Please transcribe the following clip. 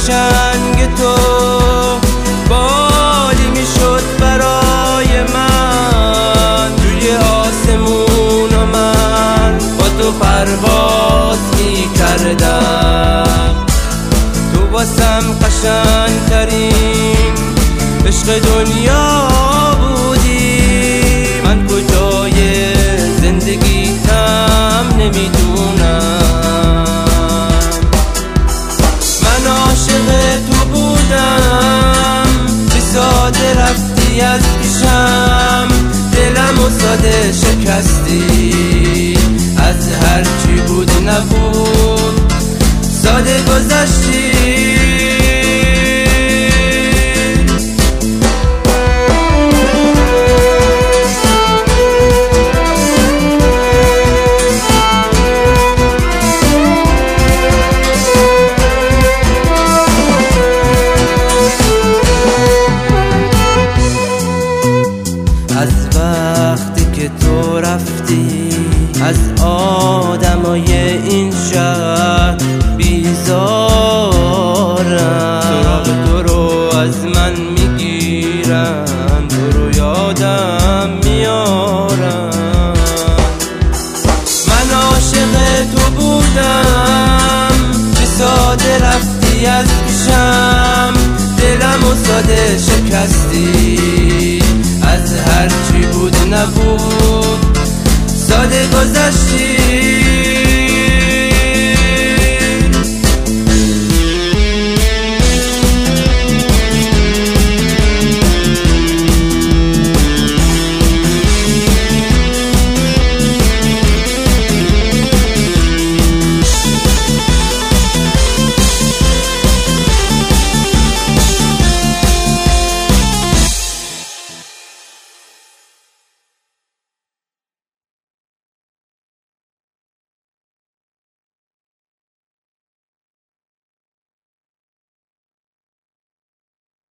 قشنگ تو بالی میشد برای من، روی آسمون و من با تو پرواز میکردم. تو واسم قشنگترین عشق دنیا بودی، من کجای زندگیتم نمیدونم. من عاشق تو بودم، بی ساده رفتی از پیشم، دلم و ساده شکستی، از هرچی بود نبود ساده گذشتی. از وقتی که تو رفتی از آدمای این شهر بیزارم، سراغ تو رو از من میگیرن، تو رو یادم میارن. من عاشق تو بودم، بی ساده رفتی از پیشم، دلم و ساده شکستی،